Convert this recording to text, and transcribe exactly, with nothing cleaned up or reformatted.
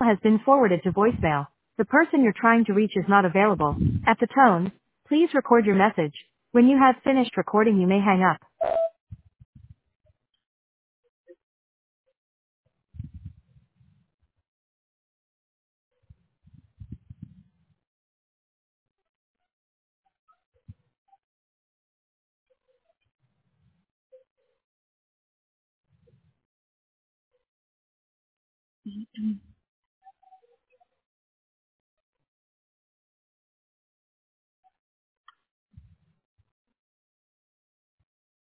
has been forwarded to voicemail. The person you're trying to reach is not available. At the tone, please record your message. When you have finished recording, you may hang up.